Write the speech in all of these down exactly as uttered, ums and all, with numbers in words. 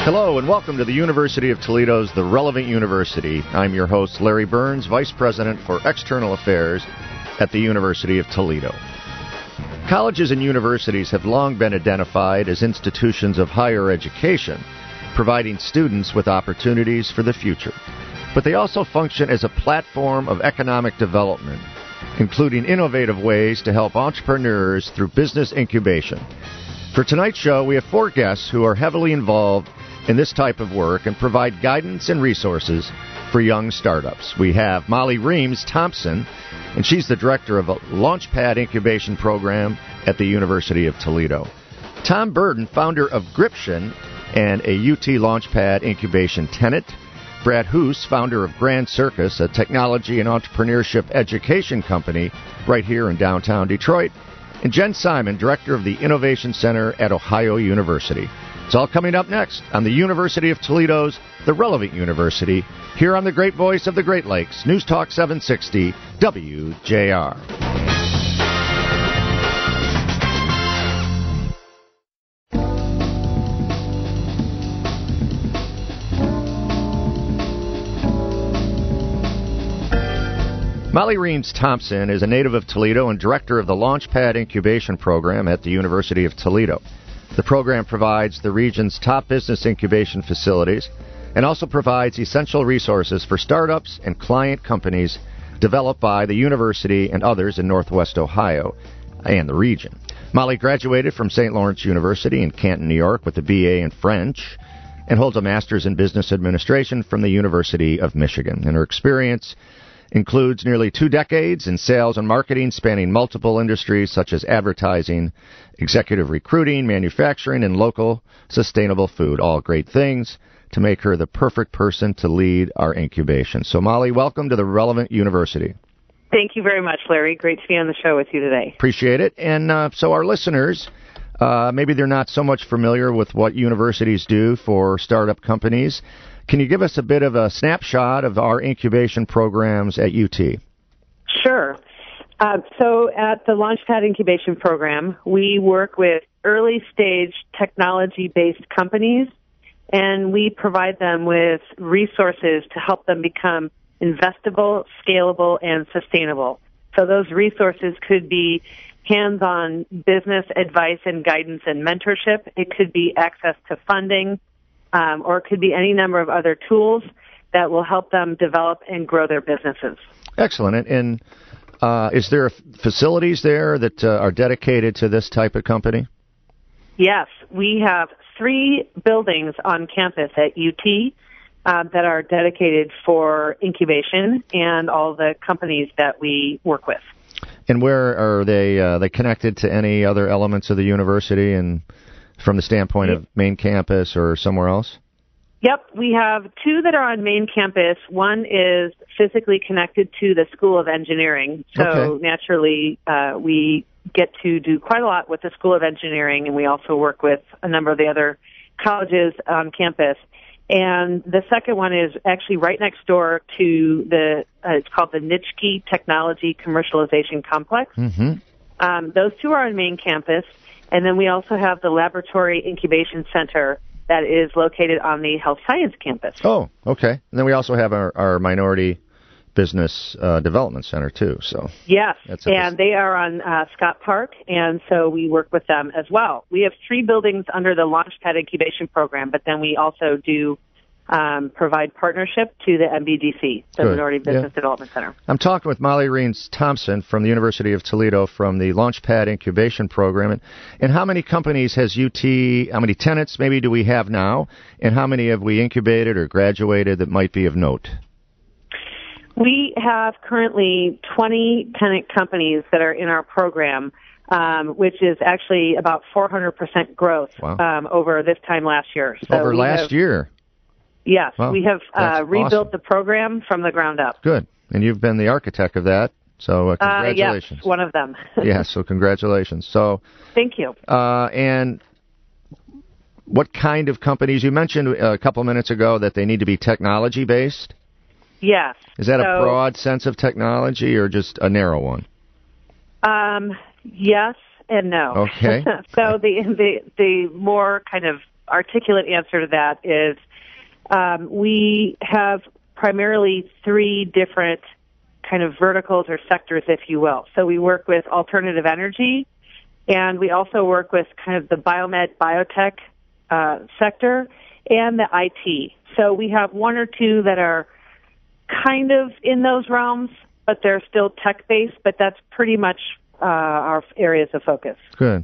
Hello and welcome to the University of Toledo's The Relevant University. I'm your host, Larry Burns, Vice President for External Affairs at the University of Toledo. Colleges and universities have long been identified as institutions of higher education, providing students with opportunities for the future. But they also function as a platform of economic development, including innovative ways to help entrepreneurs through business incubation. For tonight's show, we have four guests who are heavily involved in this type of work and provide guidance and resources for young startups. We have Molly Reams Thompson, and she's the director of a Launchpad Incubation Program at the University of Toledo. Tom Burden, founder of Gription and a U T Launchpad Incubation tenant. Brad Hoos, founder of Grand Circus, a technology and entrepreneurship education company right here in downtown Detroit. And Jen Simon, director of the Innovation Center at Ohio University. It's all coming up next on the University of Toledo's The Relevant University, here on the great voice of the Great Lakes, News Talk seven sixty W J R. Molly Reams Thompson is a native of Toledo and director of the Launchpad Incubation Program at the University of Toledo. The program provides the region's top business incubation facilities and also provides essential resources for startups and client companies developed by the university and others in Northwest Ohio and the region. Molly graduated from Saint Lawrence University in Canton, New York with a B A in French and holds a master's in business administration from the University of Michigan. And her experience includes nearly two decades in sales and marketing spanning multiple industries such as advertising, executive recruiting, manufacturing, and local sustainable food. All great things to make her the perfect person to lead our incubation. So, Molly, welcome to the Relevant University. Thank you very much, Larry. Great to be on the show with you today. Appreciate it. And uh, so our listeners, uh, maybe they're not so much familiar with what universities do for startup companies. Can you give us a bit of a snapshot of our incubation programs at U T? Sure. Uh, so at the Launchpad Incubation Program, we work with early-stage technology-based companies, and we provide them with resources to help them become investable, scalable, and sustainable. So those resources could be hands-on business advice and guidance and mentorship. It could be access to funding, Um, or it could be any number of other tools that will help them develop and grow their businesses. Excellent. And, and uh, is there facilities there that uh, are dedicated to this type of company? Yes. We have three buildings on campus at U T uh, that are dedicated for incubation and all the companies that we work with. And where are they? Uh, they connected to any other elements of the university and from the standpoint of main campus or somewhere else? Yep, we have two that are on main campus. One is physically connected to the School of Engineering. So okay. naturally, uh, we get to do quite a lot with the School of Engineering, and we also work with a number of the other colleges on campus. And the second one is actually right next door to the, uh, it's called the Nitschke Technology Commercialization Complex. Mm-hmm. Um, those two are on main campus. And then we also have the Laboratory Incubation Center that is located on the Health Science campus. Oh, okay. And then we also have our, our Minority Business uh, Development Center, too. So Yes, that's and they are on uh, Scott Park, and so we work with them as well. We have three buildings under the Launchpad Incubation Program, but then we also do Um, provide partnership to the M B D C, the Good. Minority Business yeah. Development Center. I'm talking with Molly Reams Thompson from the University of Toledo from the Launchpad Incubation Program. And, and how many companies has U T, how many tenants maybe do we have now, and how many have we incubated or graduated that might be of note? We have currently twenty tenant companies that are in our program, um, which is actually about four hundred percent growth wow. um, over this time last year. So over last have, year? Yes, wow. we have uh, rebuilt awesome. the program from the ground up. Good. And you've been the architect of that, so uh, congratulations. Uh, yes, one of them. yeah, so congratulations. So, Thank you. Uh, and what kind of companies? You mentioned a couple minutes ago that they need to be technology-based. Yes. Is that so, a broad sense of technology or just a narrow one? Um, yes and no. Okay. so the, the the more kind of articulate answer to that is um, we have primarily three different kind of verticals or sectors, if you will. So we work with alternative energy, and we also work with kind of the biomed, biotech uh, sector, and the I T. So we have one or two that are kind of in those realms, but they're still tech-based, but that's pretty much uh, our areas of focus. Good.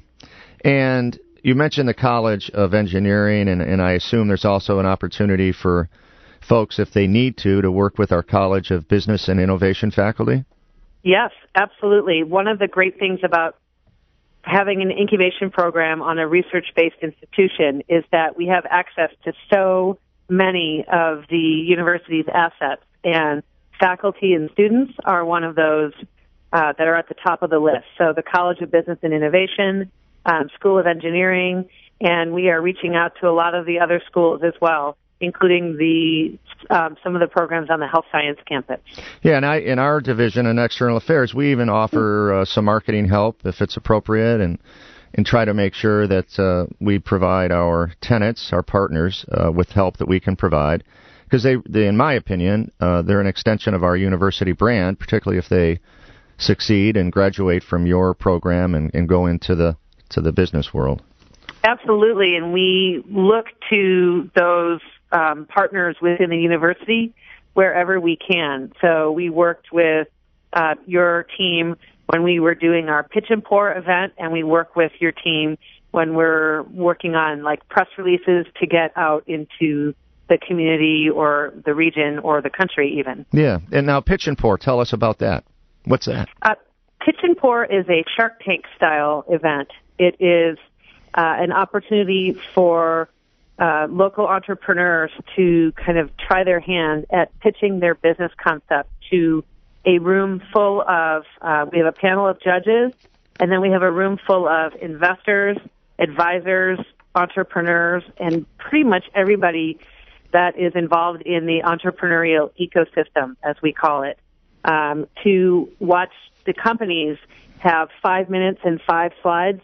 And you mentioned the College of Engineering, and, and I assume there's also an opportunity for folks, if they need to, to work with our College of Business and Innovation faculty? Yes, absolutely. One of the great things about having an incubation program on a research-based institution is that we have access to so many of the university's assets, and faculty and students are one of those uh, that are at the top of the list. So the College of Business and Innovation, um, School of Engineering, and we are reaching out to a lot of the other schools as well, including the um, some of the programs on the health science campus. Yeah, and I, in our division in External Affairs, we even offer uh, some marketing help if it's appropriate, and and try to make sure that uh, we provide our tenants, our partners, uh, with help that we can provide. Because they, they, in my opinion, uh, they're an extension of our university brand, particularly if they succeed and graduate from your program and, and go into the to the business world. Absolutely, and we look to those um, partners within the university wherever we can. So we worked with uh, your team when we were doing our Pitch and Pour event, and we work with your team when we're working on like press releases to get out into the community or the region or the country even. Yeah, and now Pitch and Pour, tell us about that. What's that? Uh, Pitch and Pour is a Shark Tank style event. It is uh, an opportunity for uh, local entrepreneurs to kind of try their hand at pitching their business concept to a room full of, uh, we have a panel of judges, and then we have a room full of investors, advisors, entrepreneurs, and pretty much everybody that is involved in the entrepreneurial ecosystem, as we call it, um, to watch the companies have five minutes and five slides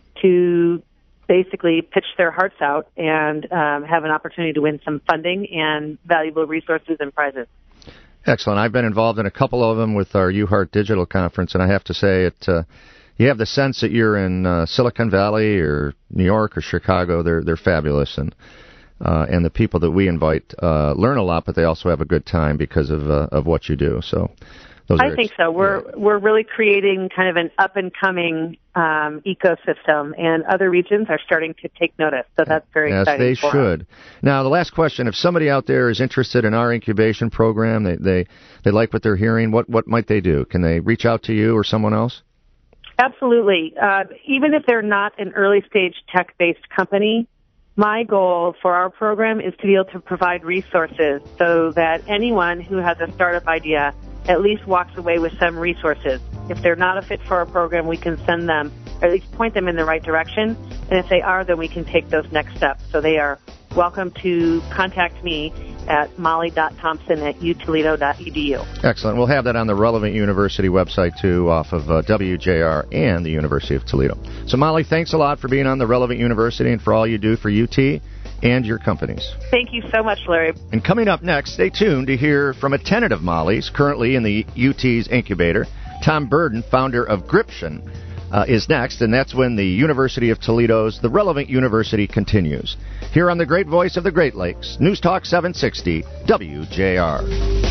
to basically pitch their hearts out and um, have an opportunity to win some funding and valuable resources and prizes. Excellent. I've been involved in a couple of them with our UHeart Digital Conference, and I have to say, it uh, you have the sense that you're in uh, Silicon Valley or New York or Chicago. They're they're fabulous, and uh, and the people that we invite uh, learn a lot, but they also have a good time because of uh, of what you do. So, those I are think ex- so. We're yeah. we're really creating kind of an up and coming um, ecosystem, and other regions are starting to take notice. So that's very yes, exciting. Yes, they for should. us. Now, the last question: if somebody out there is interested in our incubation program, they they they like what they're hearing, what what might they do? Can they reach out to you or someone else? Absolutely. Uh, even if they're not an early stage tech based company, my goal for our program is to be able to provide resources so that anyone who has a startup idea at least walks away with some resources. If they're not a fit for our program, we can send them, or at least point them in the right direction. And if they are, then we can take those next steps. So they are welcome to contact me at molly dot thompson at u toledo dot e d u. Excellent. We'll have that on the Relevant University website, too, off of uh, W J R and the University of Toledo. So, Molly, thanks a lot for being on the Relevant University and for all you do for U T and your companies. Thank you so much, Larry. And coming up next, stay tuned to hear from a tenant of Molly's, currently in the U T's incubator. Tom Burden, founder of Gription, uh, is next, and that's when the University of Toledo's The Relevant University continues. Here on the great voice of the Great Lakes, News Talk seven sixty, W J R.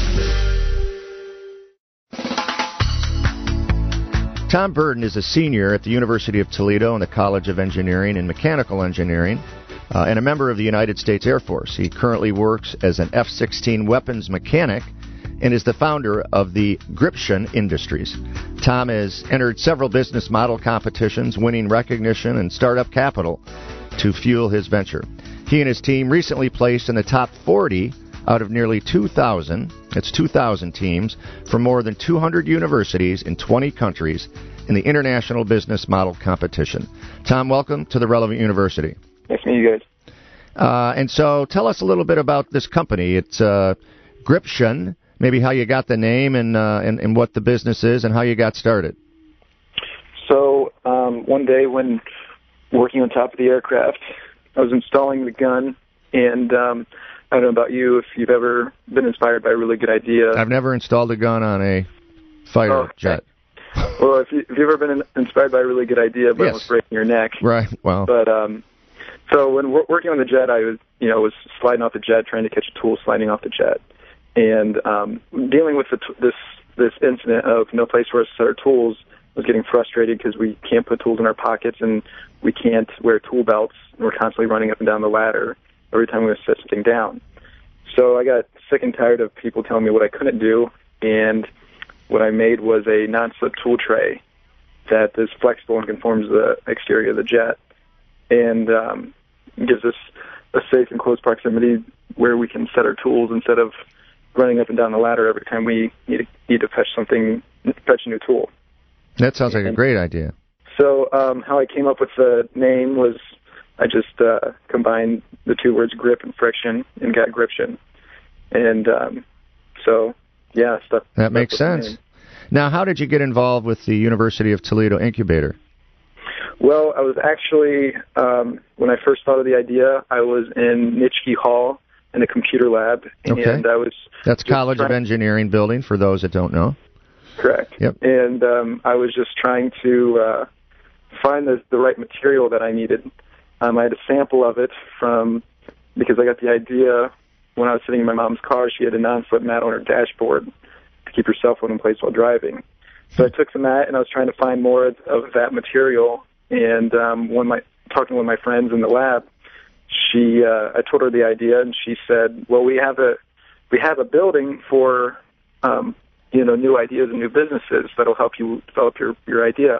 Tom Burden is a senior at the University of Toledo in the College of Engineering and Mechanical Engineering, uh, and a member of the United States Air Force. He currently works as an F sixteen weapons mechanic and is the founder of the Gription Industries. Tom has entered several business model competitions, winning recognition and startup capital to fuel his venture. He and his team recently placed in the top forty out of nearly two thousand, that's two thousand teams, from more than two hundred universities in twenty countries in the International Business Model Competition. Tom, welcome to the Relevant University. Nice to meet you guys. Uh, and so tell us a little bit about this company. It's uh, Gription, maybe how you got the name and, uh, and and what the business is and how you got started. So um, one day when working on top of the aircraft, I was installing the gun, and um, I don't know about you if you've ever been inspired by a really good idea. I've never installed a gun on a fighter oh, okay. jet. Well, if, you, if you've ever been in, inspired by a really good idea, but yes. almost breaking your neck. Right. Well. But um, so when w- working on the jet, I was, you know, was sliding off the jet, trying to catch a tool, sliding off the jet, and um, dealing with the t- this this incident of no place for us to set our tools. Was getting frustrated because we can't put tools in our pockets and we can't wear tool belts, and we're constantly running up and down the ladder every time we set something down. So I got sick and tired of people telling me what I couldn't do, and what I made was a non-slip tool tray that is flexible and conforms the exterior of the jet, and um, gives us a safe and close proximity where we can set our tools instead of running up and down the ladder every time we need to, need to fetch something, fetch a new tool. That sounds like a great idea. So um, how I came up with the name was I just uh, combined the two words grip and friction and got gription. And um, so, yeah. Stuff, that makes sense. Now, how did you get involved with the University of Toledo Incubator? Well, I was actually, um, when I first thought of the idea, I was in Nitschke Hall in a computer lab. And okay. I was That's College trying- of Engineering building, for those that don't know. Correct. Yep. And um, I was just trying to uh, find the, the right material that I needed. Um, I had a sample of it from, because I got the idea when I was sitting in my mom's car. She had a non-slip mat on her dashboard to keep her cell phone in place while driving. So I took some of that, and I was trying to find more of, of that material. And um, when my talking to one of my friends in the lab, she uh, I told her the idea, and she said, "Well, we have a we have a building for." Um, you know, new ideas and new businesses that'll help you develop your, your idea.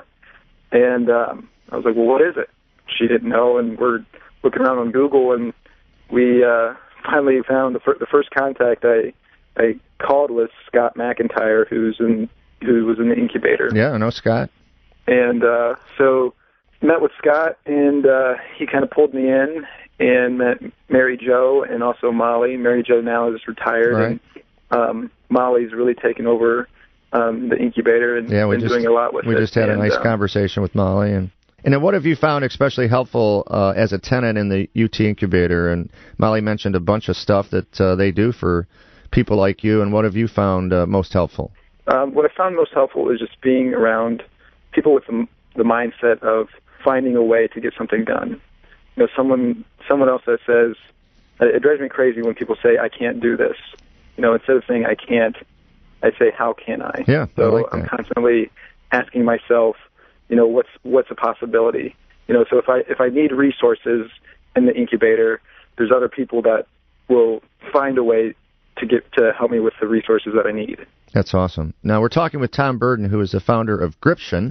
And um, I was like, well, what is it? She didn't know, and we're looking around on Google, and we uh, finally found the, fir- the first contact I I called was Scott McIntyre, who's in who was in the incubator. Yeah, I know Scott. And uh, so met with Scott, and uh, he kind of pulled me in and met Mary Jo and also Molly. Mary Jo now is retired, right. and um, Molly's really taken over um, the incubator and yeah, we been just, doing a lot with we it. We just had and, a nice um, conversation with Molly. And, and then what have you found especially helpful uh, as a tenant in the U T incubator? And Molly mentioned a bunch of stuff that uh, they do for people like you. And what have you found uh, most helpful? Um, what I found most helpful is just being around people with the, the mindset of finding a way to get something done. You know, someone someone else that says, it drives me crazy when people say, I can't do this. You know, instead of saying I can't, I say, how can I? Yeah, so I like I'm that. constantly asking myself, you know, what's what's a possibility? You know, so if I if I need resources in the incubator, there's other people that will find a way to get to help me with the resources that I need. That's awesome. Now we're talking with Tom Burden, who is the founder of Gription,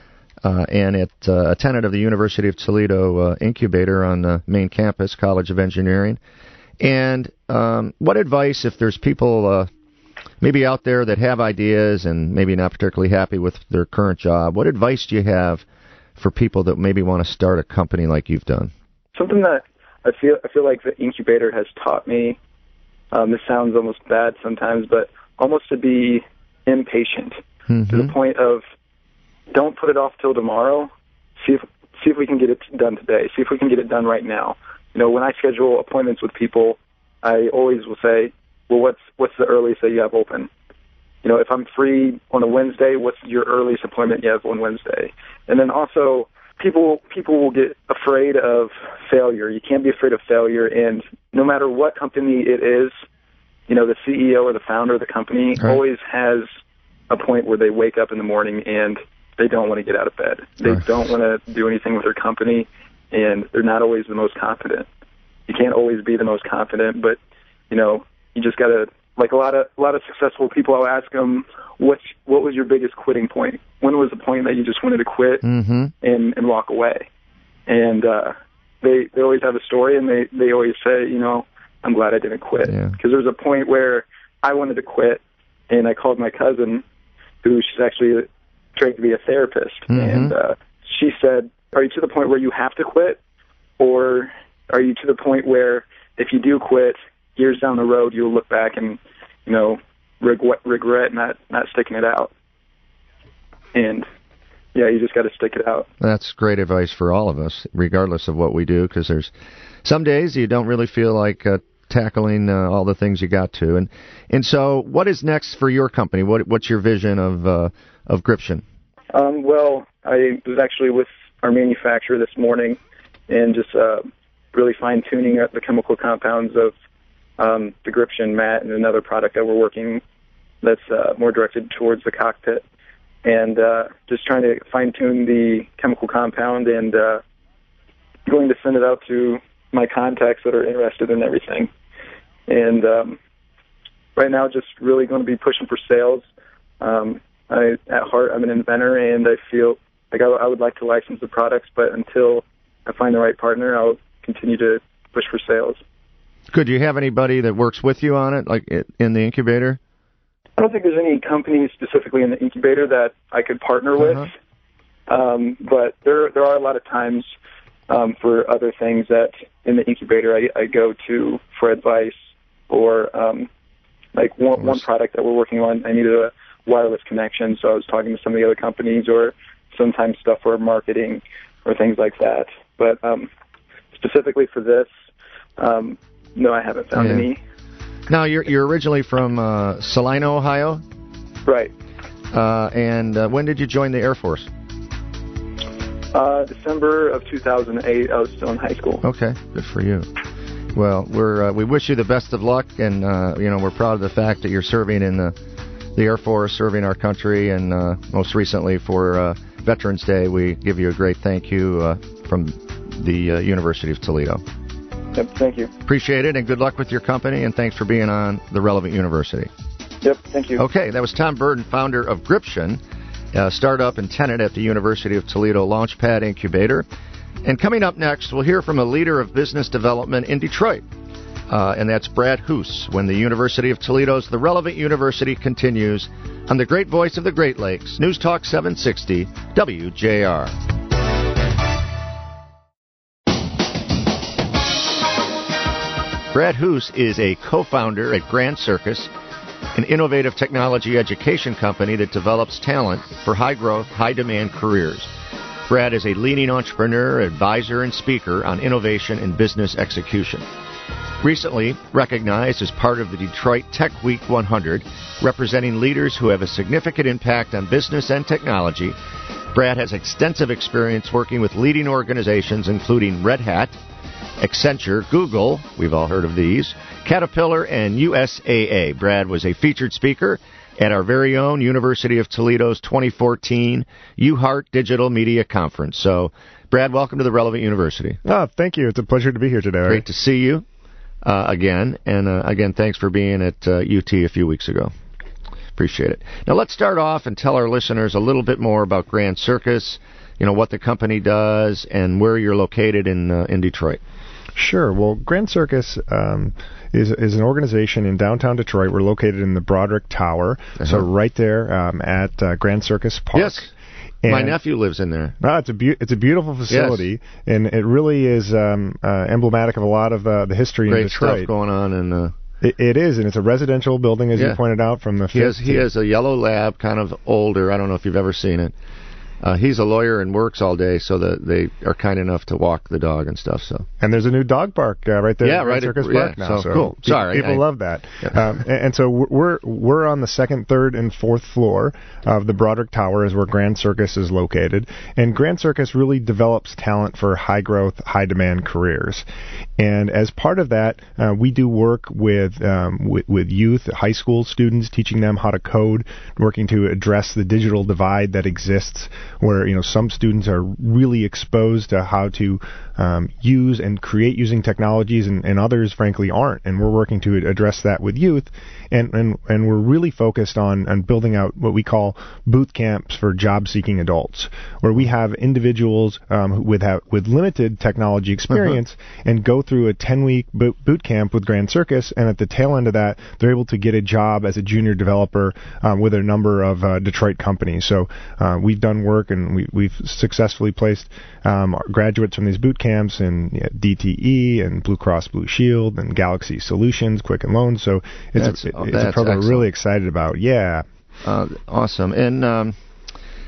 uh, and at, uh, a tenant of the University of Toledo uh, incubator on the main campus, College of Engineering. And um, what advice, if there's people uh, maybe out there that have ideas and maybe not particularly happy with their current job, what advice do you have for people that maybe want to start a company like you've done? Something that I feel I feel like the incubator has taught me, um, this sounds almost bad sometimes, but almost to be impatient mm-hmm. to the point of don't put it off till tomorrow. See if see if we can get it done today. See if we can get it done right now. You know, when I schedule appointments with people, I always will say, well, what's what's the earliest that you have open? You know, if I'm free on a Wednesday, what's your earliest appointment you have on Wednesday? And then also, people people will get afraid of failure. You can't be afraid of failure, and no matter what company it is, you know, the C E O or the founder of the company right. always has a point where they wake up in the morning and they don't want to get out of bed. They right. don't want to do anything with their company, and they're not always the most confident. You can't always be the most confident, but, you know, you just got to, like a lot of a lot of successful people, I'll ask them, what's, what was your biggest quitting point? When was the point that you just wanted to quit mm-hmm. and, and walk away? And uh, they they always have a story, and they, they always say, you know, I'm glad I didn't quit. Because yeah. there was a point where I wanted to quit, and I called my cousin, who she's actually trained to be a therapist, mm-hmm. and uh, she said, are you to the point where you have to quit, or are you to the point where if you do quit, years down the road, you'll look back and, you know, regret, regret not, not sticking it out? And yeah, you just got to stick it out. That's great advice for all of us, regardless of what we do, because there's some days you don't really feel like uh, tackling uh, all the things you got to. And and so, what is next for your company? What what's your vision of uh, of Gription? Um, well, I was actually with our manufacturer this morning, and just uh, really fine tuning the chemical compounds of um, the Gription mat and another product that we're working that's uh, more directed towards the cockpit, and uh, just trying to fine tune the chemical compound and uh, going to send it out to my contacts that are interested in everything. And um, right now, just really going to be pushing for sales. Um, I, at heart, I'm an inventor, and I feel like I, I would like to license the products, but until I find the right partner, I'll continue to push for sales. Could you have anybody that works with you on it, like in the incubator? I don't think there's any company specifically in the incubator that I could partner with, uh-huh. um, but there there are a lot of times um, for other things that in the incubator I, I go to for advice, or um, like one, one product that we're working on, I needed a wireless connection, so I was talking to some of the other companies, or sometimes stuff for marketing or things like that. But um, specifically for this, um, no, I haven't found yeah. any. Now, you're you're originally from uh, Salina, Ohio? Right. Uh, and uh, when did you join the Air Force? Uh, December of two thousand eight. I was still in high school. Okay, good for you. Well, we're uh, we wish you the best of luck, and uh, you know we're proud of the fact that you're serving in the the Air Force, serving our country, and uh, most recently for uh, Veterans Day, we give you a great thank you uh, from the uh, University of Toledo. Yep, thank you. Appreciate it, and good luck with your company, and thanks for being on The Relevant University. Yep, thank you. Okay, that was Tom Burden, founder of Gription, a startup and tenant at the University of Toledo Launchpad Incubator. And coming up next, we'll hear from a leader of business development in Detroit, uh, and that's Brad Hoos, when the University of Toledo's The Relevant University continues on the great voice of the Great Lakes, News Talk seven sixty W J R. Brad Hoos is a co-founder at Grand Circus, an innovative technology education company that develops talent for high-growth, high-demand careers. Brad is a leading entrepreneur, advisor, and speaker on innovation and business execution. Recently recognized as part of the Detroit Tech Week one hundred, representing leaders who have a significant impact on business and technology, Brad has extensive experience working with leading organizations including Red Hat, Accenture, Google, we've all heard of these, Caterpillar, and U S A A. Brad was a featured speaker at our very own University of Toledo's twenty fourteen U Heart Digital Media Conference. So, Brad, welcome to the Relevant University. Oh, thank you. It's a pleasure to be here today. Great to see you uh, again. And uh, again, thanks for being at uh, U T a few weeks ago. Appreciate it. Now, let's start off and tell our listeners a little bit more about Grand Circus, you know, what the company does, and where you're located in uh, in Detroit. Sure. Well, Grand Circus um, is is an organization in downtown Detroit. We're located in the Broderick Tower, uh-huh. so right there um, at uh, Grand Circus Park. Yes. And my nephew lives in there. No, it's a be- it's a beautiful facility, yes. and it really is um, uh, emblematic of a lot of uh, the history Great in Detroit. Great stuff going on in uh, It, it is, and it's a residential building, as yeah. you pointed out, from the he has, he has a yellow lab, kind of older. I don't know if you've ever seen it. Uh, he's a lawyer and works all day, so that they are kind enough to walk the dog and stuff. So, and there's a new dog park uh, right there yeah, at right Circus at, Park yeah, now. So, So cool. pe- Sorry, people I, love that. Yeah. Um, and, and so we're we're on the second, third, and fourth floor of the Broderick Tower, is where Grand Circus is located. And Grand Circus really develops talent for high growth, high demand careers. And as part of that, uh, we do work with, um, with with youth, high school students, teaching them how to code, working to address the digital divide that exists, where you know some students are really exposed to how to um, use and create using technologies, and, and others, frankly, aren't. And we're working to address that with youth, and and, and we're really focused on, on building out what we call boot camps for job-seeking adults, where we have individuals um, who with have, with limited technology experience uh-huh. and go through a ten-week boot, boot camp with Grand Circus, and at the tail end of that, they're able to get a job as a junior developer um, with a number of uh, Detroit companies. So uh, we've done work, and we, we've successfully placed um, graduates from these boot camps in yeah, D T E and Blue Cross Blue Shield and Galaxy Solutions, Quicken Loans. So it's, that's, a, it, oh, it's a program excellent. we're really excited about. Yeah. Uh, awesome. And um,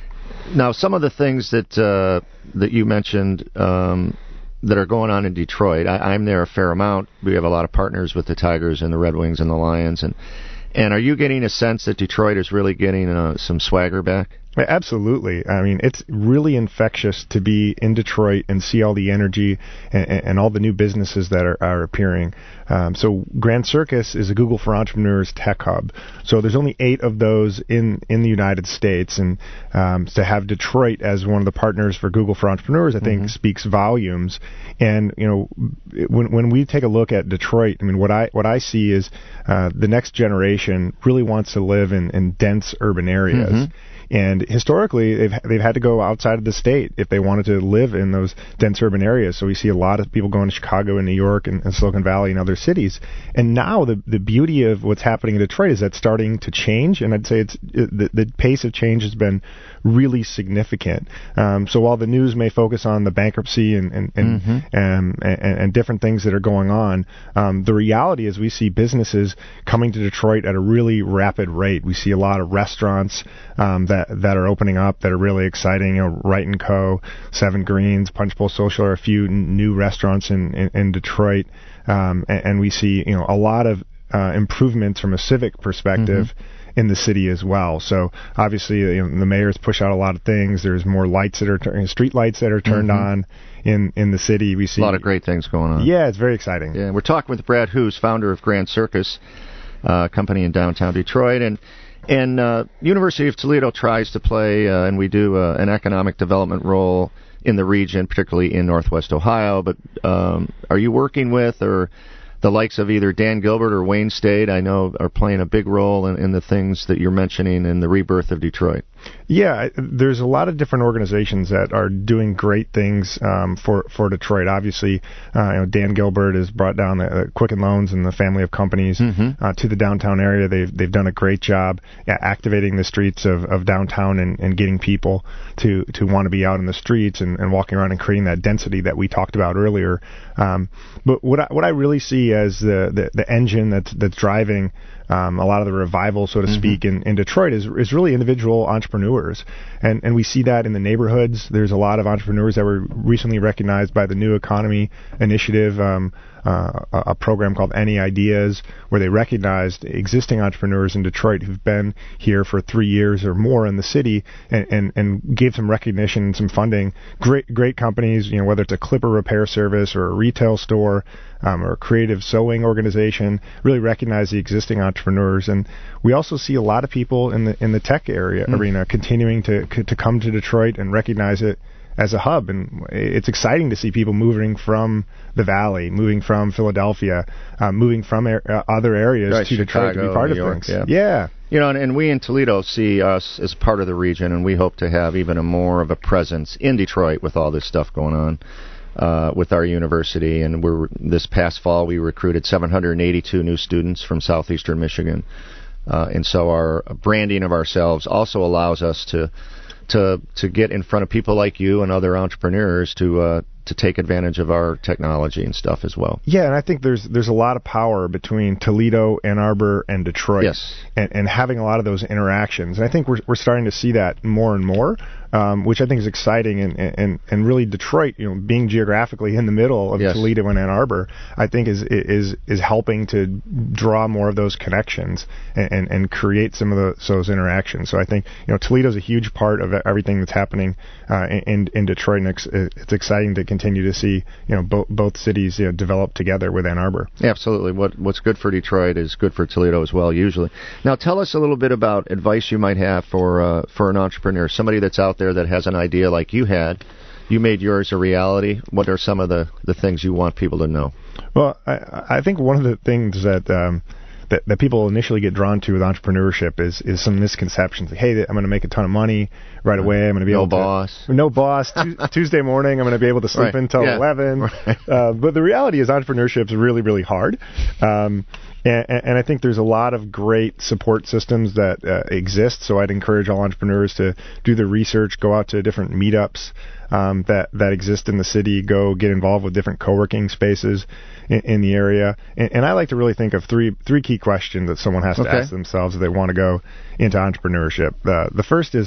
now, some of the things that uh, that you mentioned um, that are going on in Detroit, I, I'm there a fair amount. We have a lot of partners with the Tigers and the Red Wings and the Lions. And, and are you getting a sense that Detroit is really getting uh, some swagger back? Absolutely. I mean, it's really infectious to be in Detroit and see all the energy and, and all the new businesses that are, are appearing. Um, so Grand Circus is a Google for Entrepreneurs tech hub. So there's only eight of those in, in the United States. And um, to have Detroit as one of the partners for Google for Entrepreneurs, I think, mm-hmm. speaks volumes. And, you know, when when we take a look at Detroit, I mean, what I what I see is uh, the next generation really wants to live in, in dense urban areas. Mm-hmm. And historically, they've they've had to go outside of the state if they wanted to live in those dense urban areas. So we see a lot of people going to Chicago and New York and, and Silicon Valley and other cities. And now the the beauty of what's happening in Detroit is that's starting to change. And I'd say it's it, the, the pace of change has been really significant. Um, so while the news may focus on the bankruptcy and and and, mm-hmm. and, and, and different things that are going on, um, the reality is we see businesses coming to Detroit at a really rapid rate. We see a lot of restaurants um, that that are opening up that are really exciting. You know, Wright and Co., Seven Greens, Punch Bowl Social are a few n- new restaurants in in, in Detroit, um, and, and we see you know a lot of uh, improvements from a civic perspective. Mm-hmm. in the city as well. So obviously, you know, the mayor's push out a lot of things. There's more lights that are tur- street lights that are turned mm-hmm. on in, in the city. We see a lot of great things going on. Yeah, it's very exciting. Yeah, we're talking with Brad Hoos, founder of Grand Circus, uh, company in downtown Detroit, and and uh, University of Toledo tries to play, uh, and we do uh, an economic development role in the region, particularly in Northwest Ohio. But um, are you working with or the likes of either Dan Gilbert or Wayne State, I know, are playing a big role in, in the things that you're mentioning in the rebirth of Detroit? Yeah, there's a lot of different organizations that are doing great things um, for for Detroit. Obviously, uh, you know, Dan Gilbert has brought down the, uh, Quicken Loans and the family of companies mm-hmm. uh, to the downtown area. They've they've done a great job yeah, activating the streets of, of downtown and, and getting people to, to want to be out in the streets and, and walking around and creating that density that we talked about earlier. Um, but what I, what I really see as the, the, the engine that's that's driving Um, a lot of the revival, so to mm-hmm. speak, in, in Detroit is is really individual entrepreneurs. And and we see that in the neighborhoods. There's a lot of entrepreneurs that were recently recognized by the New Economy Initiative, um, uh, a, a program called Any Ideas, where they recognized existing entrepreneurs in Detroit who've been here for three years or more in the city and, and, and gave some recognition and some funding. Great great companies, you know, whether it's a clipper repair service or a retail store um, or a creative sewing organization, really recognize the existing entrepreneurs. And we also see a lot of people in the in the tech area mm. arena continuing to to come to Detroit and recognize it as a hub. And it's exciting to see people moving from the Valley, moving from Philadelphia, uh, moving from er- uh, other areas right, to Chicago, Detroit to be part New of York, things. Yeah. yeah. You know, and, and we in Toledo see us as part of the region, and we hope to have even a more of a presence in Detroit with all this stuff going on uh, with our university. And we're this past fall, we recruited seven hundred eighty-two new students from southeastern Michigan. Uh, and so our branding of ourselves also allows us to to to get in front of people like you and other entrepreneurs to uh, to take advantage of our technology and stuff as well. Yeah, and I think there's there's a lot of power between Toledo, Ann Arbor, and Detroit. Yes. And, and having a lot of those interactions. And I think we're we're starting to see that more and more, um, which I think is exciting. And, and, and really Detroit, you know, being geographically in the middle of yes. Toledo and Ann Arbor, I think is is is helping to draw more of those connections and, and, and create some of the, those interactions. So I think, you know, Toledo's a huge part of everything that's happening uh, in in Detroit, and it's, it's exciting to continue to see, you know, both both cities, you know, develop together with Ann Arbor. Yeah, absolutely. What what's good for Detroit is good for Toledo as well, usually. Now, tell us a little bit about advice you might have for uh, for an entrepreneur, somebody that's out there that has an idea like you had. You made yours a reality. What are some of the, the things you want people to know? Well, I, I think one of the things that um, that, that people initially get drawn to with entrepreneurship is is some misconceptions. Like, hey, I'm going to make a ton of money right away. I'm going to be no able boss. to... No boss. No boss. Tuesday morning, I'm going to be able to sleep right. until yeah. eleven. Right. Uh, but the reality is entrepreneurship is really, really hard. Um, and, and I think there's a lot of great support systems that uh, exist. So I'd encourage all entrepreneurs to do the research, go out to different meetups um, that, that exist in the city, go get involved with different co-working spaces in, in the area. And, and I like to really think of three three key questions that someone has to okay. ask themselves if they want to go into entrepreneurship. Uh, the first is,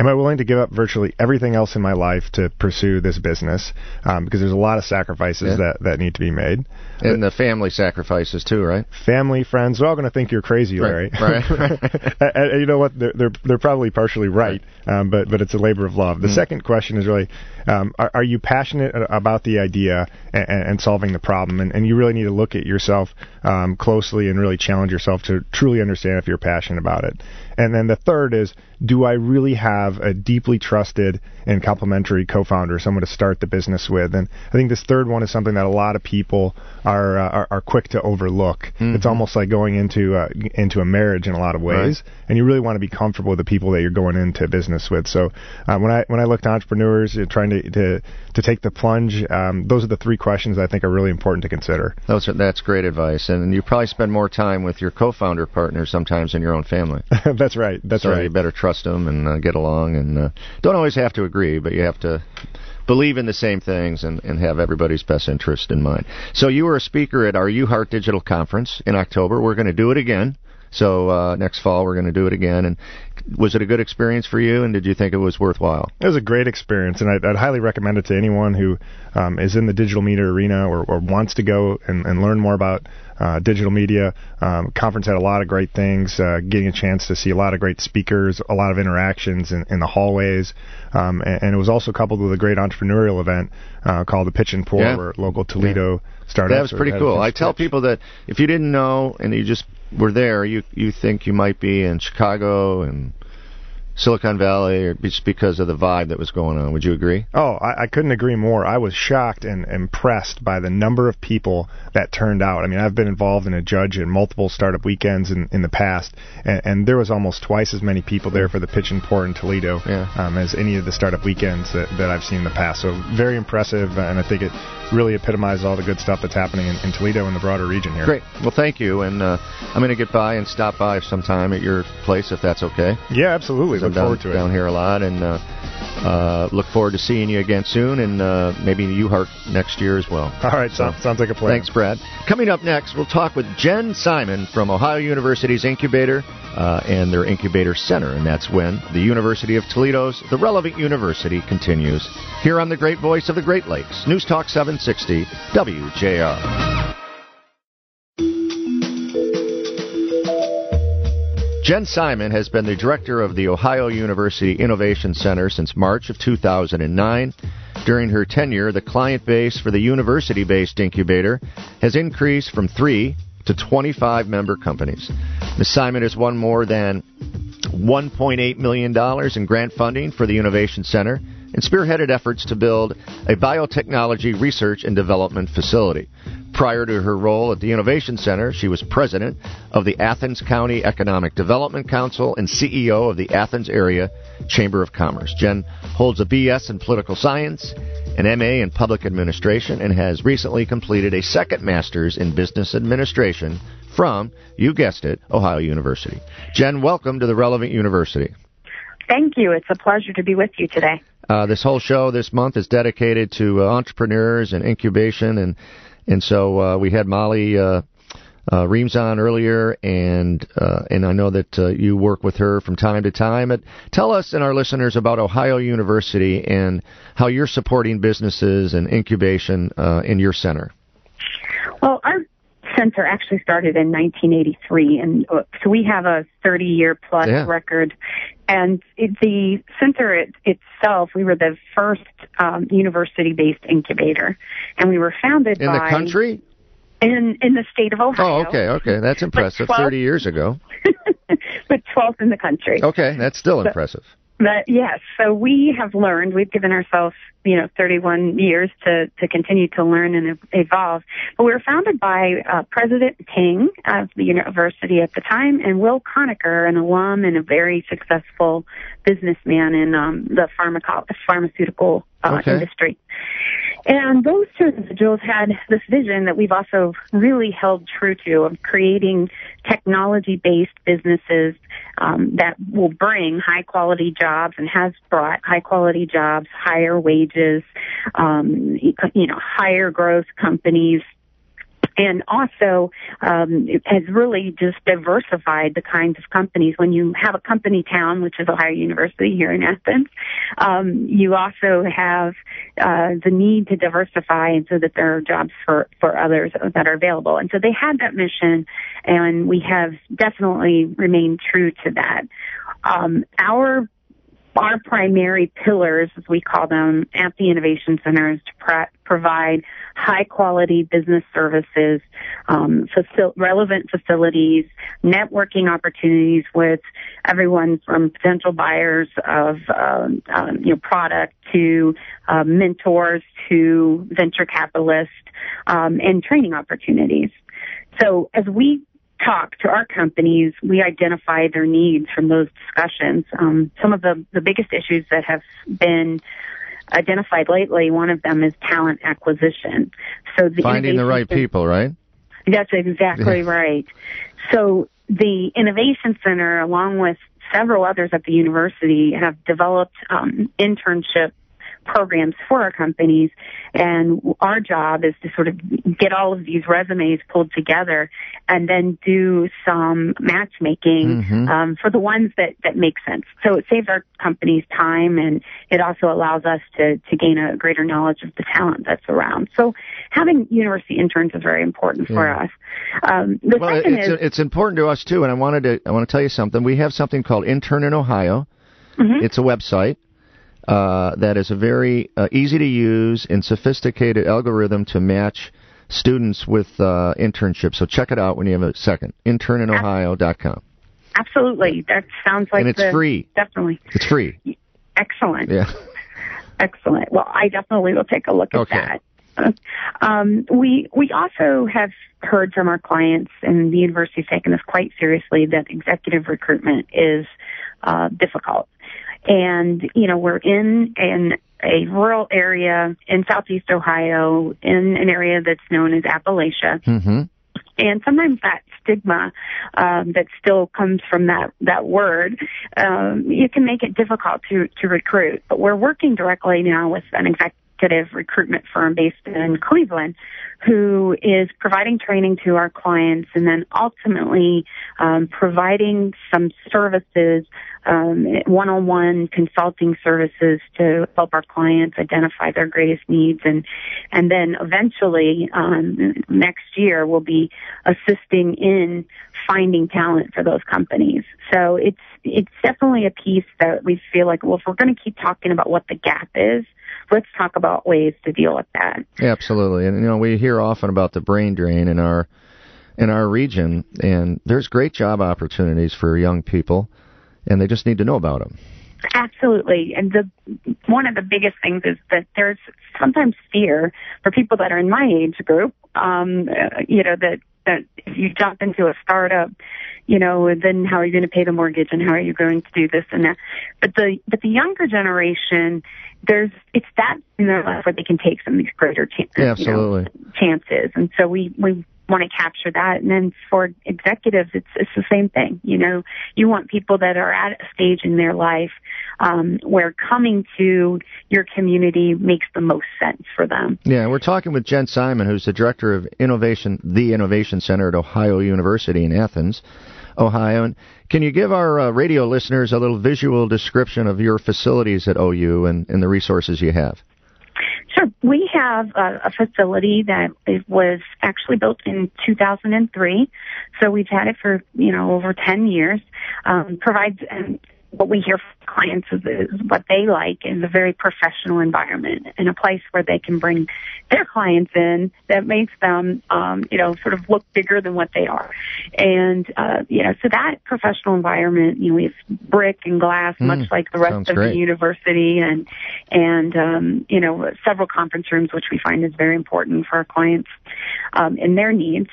am I willing to give up virtually everything else in my life to pursue this business? Um, because there's a lot of sacrifices yeah. that, that need to be made. And but, the family sacrifices too, right? Family, friends, they're all going to think you're crazy, Larry. Right. right. and, and you know what? They're, they're, they're probably partially right, um, but, but it's a labor of love. The mm. second question is really, um, are, are you passionate about the idea and, and solving the problem? And, and you really need to look at yourself um, closely and really challenge yourself to truly understand if you're passionate about it. And then the third is, do I really have a deeply trusted and complementary co-founder, someone to start the business with? And I think this third one is something that a lot of people are uh, are, are quick to overlook. Mm-hmm. It's almost like going into uh, into a marriage in a lot of ways, right. and you really want to be comfortable with the people that you're going into business with. So uh, when I when I look to entrepreneurs uh, trying to, to to take the plunge, um, those are the three questions I think are really important to consider. Those are, that's great advice, and you probably spend more time with your co-founder partner sometimes than your own family. That's right. That's so right. You better trust them and uh, get along, and uh, don't always have to agree, but you have to believe in the same things and, and have everybody's best interest in mind. So you were a speaker at our U Heart Digital Conference in October. We're going to do it again. So uh, next fall we're going to do it again. And was it a good experience for you, and did you think it was worthwhile? It was a great experience, and I'd, I'd highly recommend it to anyone who um, is in the digital media arena or, or wants to go and, and learn more about uh, digital media. Um, conference had a lot of great things, uh, getting a chance to see a lot of great speakers, a lot of interactions in, in the hallways, um, and, and it was also coupled with a great entrepreneurial event uh, called the Pitch and Pour, yeah. where local Toledo yeah. startups. That was pretty cool. I tell pitch. people that if you didn't know and you just were there, you you think you might be in Chicago and Silicon Valley, or just because of the vibe that was going on. Would you agree? Oh, I, I couldn't agree more. I was shocked and impressed by the number of people that turned out. I mean, I've been involved in a judge in multiple startup weekends in, in the past, and, and there was almost twice as many people there for the Pitch and Pour in Toledo yeah. um, as any of the startup weekends that, that I've seen in the past. So very impressive, and I think it really epitomizes all the good stuff that's happening in, in Toledo and the broader region here. Great. Well, thank you, and uh, I'm going to get by and stop by sometime at your place if that's okay. Yeah, absolutely. Look down, forward to it. Down here a lot, and uh, uh, look forward to seeing you again soon, and uh, maybe U Heart next year as well. All right, so, sounds like a plan. Thanks, Brad. Coming up next, we'll talk with Jen Simon from Ohio University's Incubator uh, and their Incubator Center, and that's when the University of Toledo's The Relevant University continues here on the great voice of the Great Lakes, News Talk seven sixty W J R. Jen Simon has been the director of the Ohio University Innovation Center since March of two thousand nine. During her tenure, the client base for the university-based incubator has increased from three to twenty-five member companies. Miz Simon has won more than one point eight million dollars in grant funding for the Innovation Center and spearheaded efforts to build a biotechnology research and development facility. Prior to her role at the Innovation Center, she was president of the Athens County Economic Development Council and C E O of the Athens Area Chamber of Commerce. Jen holds a B S in political science, an M A in public administration, and has recently completed a second master's in business administration from, you guessed it, Ohio University. Jen, welcome to the Relevant University. Thank you. It's a pleasure to be with you today. Uh, this whole show this month is dedicated to uh, entrepreneurs and incubation, and and so uh, we had Molly uh, uh, Reams on earlier, and uh, and I know that uh, you work with her from time to time. But tell us and our listeners about Ohio University and how you're supporting businesses and incubation uh, in your center. Well, our center actually started in nineteen eighty-three, and so we have a thirty-year plus yeah. record. And it, the center it, itself, we were the first um, university-based incubator, and we were founded in by... In the country? In in the state of Ohio. Oh, okay, okay. That's impressive. thirty years ago. But twelfth in the country. Okay, that's still so, impressive. But yes, so we have learned, we've given ourselves, you know, thirty-one years to, to continue to learn and evolve. But we were founded by uh, President Ting of the university at the time, and Will Conacher, an alum and a very successful businessman in um, the pharmaco- pharmaceutical uh, okay. industry. And those two individuals had this vision that we've also really held true to of creating technology-based businesses um, that will bring high-quality jobs and has brought high-quality jobs, higher wages, um, you know, higher growth companies. and also um, it has really just diversified the kinds of companies. When you have a company town, which is Ohio University here in Athens, um, you also have uh, the need to diversify, and so that there are jobs for, for others that are available. And so they had that mission, and we have definitely remained true to that. Um, our Our primary pillars, as we call them, at the Innovation Center is to pro- provide high-quality business services, um, facil- relevant facilities, networking opportunities with everyone from potential buyers of um, um, you know product to uh, mentors to venture capitalists, um, and training opportunities. So as we talk to our companies, we identify their needs from those discussions. Um, some of the, the biggest issues that have been identified lately, one of them is talent acquisition. So the Finding the right people, right? That's exactly right. So the Innovation Center, along with several others at the university, have developed um, internship programs for our companies, and our job is to sort of get all of these resumes pulled together and then do some matchmaking mm-hmm. um, for the ones that, that make sense. So it saves our companies time, and it also allows us to, to gain a greater knowledge of the talent that's around. So having university interns is very important yeah. for us. Um, the well, second it's, is, it's important to us, too, and I wanted to I want to tell you something. We have something called Intern in Ohio. Mm-hmm. It's a website. Uh, that is a very uh, easy-to-use and sophisticated algorithm to match students with uh, internships. So check it out when you have a second. intern in ohio dot com. Absolutely. That sounds like And it's the, free. Definitely. It's free. Excellent. Yeah. Excellent. Well, I definitely will take a look at okay. that. Um, we we also have heard from our clients, and the university's taken this quite seriously, that executive recruitment is uh, difficult. And, you know, we're in an, a rural area in southeast Ohio, in an area that's known as Appalachia. Mm-hmm. And sometimes that stigma um, that still comes from that, that word, um, it can make it difficult to, to recruit. But we're working directly now with an executive recruitment firm based in Cleveland who is providing training to our clients and then ultimately um, providing some services, um, one-on-one consulting services to help our clients identify their greatest needs. And, and then eventually um, next year we'll be assisting in finding talent for those companies. So it's it's definitely a piece that we feel like, well, if we're going to keep talking about what the gap is, let's talk about ways to deal with that. Yeah, absolutely. And, you know, we hear often about the brain drain in our in our region, and there's great job opportunities for young people, and they just need to know about them. Absolutely. And the one of the biggest things is that there's sometimes fear for people that are in my age group, um, uh, you know, that, that if you jump into a startup, you know, then how are you going to pay the mortgage and how are you going to do this and that? But the, but the younger generation, there's, it's that in their life where they can take some of these greater chances, yeah, absolutely. You know, chances. And so we, we, want to capture that. And then for executives, it's it's the same thing. You know, you want people that are at a stage in their life um, where coming to your community makes the most sense for them. Yeah, we're talking with Jen Simon, who's the director of innovation, the Innovation Center at Ohio University in Athens, Ohio. And can you give our uh, radio listeners a little visual description of your facilities at O U and, and the resources you have? Sure. We have a, a facility that it was actually built in two thousand three, so we've had it for, you know, over ten years. Um, provides, and what we hear from clients is, is what they like is a very professional environment and a place where they can bring their clients in that makes them, um, you know, sort of look bigger than what they are. And, uh, you know, so that professional environment, you know, we have brick and glass, mm, much like the rest of great. the university, and, and, um, you know, several conference rooms, which we find is very important for our clients, um, and their needs.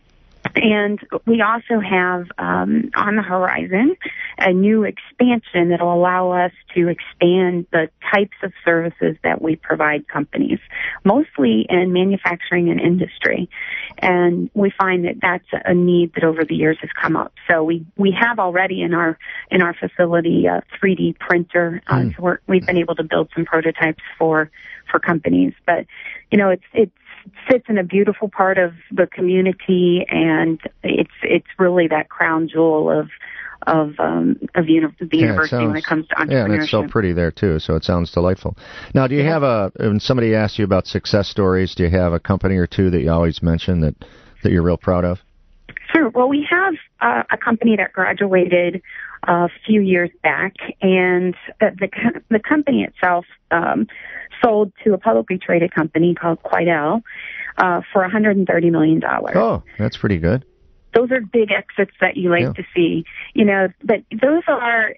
And we also have um, on the horizon a new expansion that will allow us to expand the types of services that we provide companies, mostly in manufacturing and industry. And we find that that's a need that over the years has come up. So we, we have already in our in our facility a three D printer. Uh, mm. So we're, we've been able to build some prototypes for for companies. But you know, it's it's sits in a beautiful part of the community, and it's it's really that crown jewel of of um, of uni- the yeah, university sounds, when it comes to entrepreneurship. Yeah, and it's so pretty there too. So it sounds delightful. Now, do you yeah. have a? When somebody asks you about success stories, do you have a company or two that you always mention that that you're real proud of? Sure. Well, we have uh, a company that graduated a few years back, and uh, the the company itself um, sold to a publicly traded company called Quidel uh, for one hundred thirty million dollars. Oh, that's pretty good. Those are big exits that you like yeah. to see, you know, but those are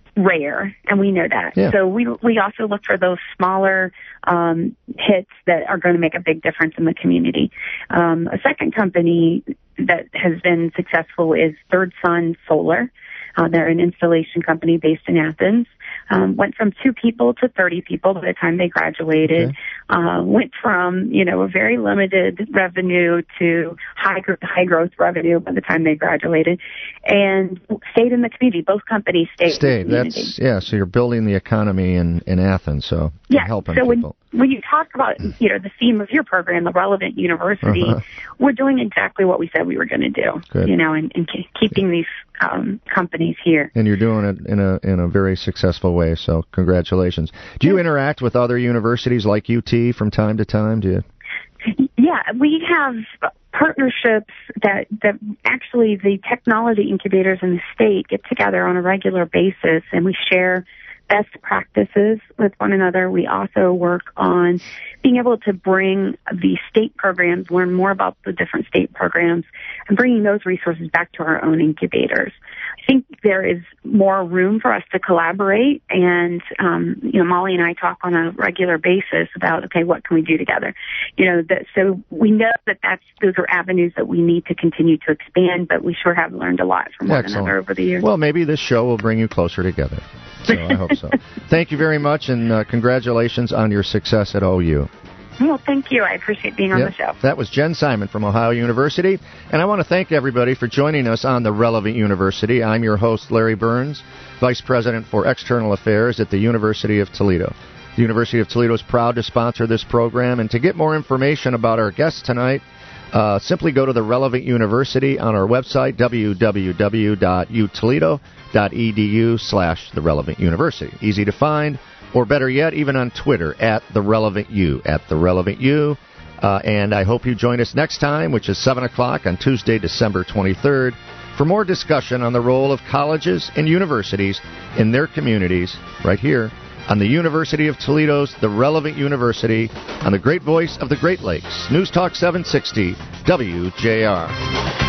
rare, and we know that. Yeah. So we we also look for those smaller um, hits that are going to make a big difference in the community. Um, a second company that has been successful is Third Sun Solar. Uh, they're an installation company based in Athens. Um, went from two people to thirty people by the time they graduated. Okay. Uh, went from, you know, a very limited revenue to high, high growth revenue by the time they graduated, and stayed in the community. Both companies stayed. Stayed. In the community. That's yeah. So you're building the economy in, in Athens. So yeah. helping so people. When, when you talk about, you know, the theme of your program, the Relevant University, uh-huh. we're doing exactly what we said we were going to do. Good. You know, and, and keeping these um, companies here. And you're doing it in a in a very successful way. So congratulations. Do you yeah. interact with other universities like U T from time to time? Do you? Yeah, we have partnerships that, that actually the technology incubators in the state get together on a regular basis, and we share best practices with one another. We also work on being able to bring the state programs, learn more about the different state programs, and bringing those resources back to our own incubators. I think there is more room for us to collaborate, and um, you know, Molly and I talk on a regular basis about, okay, what can we do together? You know, that, so we know that that's those are avenues that we need to continue to expand, but we sure have learned a lot from one Excellent. another over the years. Well, maybe this show will bring you closer together. So I hope so. Thank you very much, and uh, congratulations on your success at O U. Well, thank you. I appreciate being on yep. the show. That was Jen Simon from Ohio University, and I want to thank everybody for joining us on the Relevant University. I'm your host, Larry Burns, Vice President for External Affairs at the University of Toledo. The University of Toledo is proud to sponsor this program, and to get more information about our guests tonight, Uh, simply go to the Relevant University on our website, w w w dot u toledo dot e d u slash the Relevant University. Easy to find, or better yet, even on Twitter, at the Relevant U, at the Relevant U. Uh, and I hope you join us next time, which is seven o'clock on Tuesday, December twenty-third, for more discussion on the role of colleges and universities in their communities, right here on the University of Toledo's The Relevant University, on the great voice of the Great Lakes, News Talk seven sixty W J R.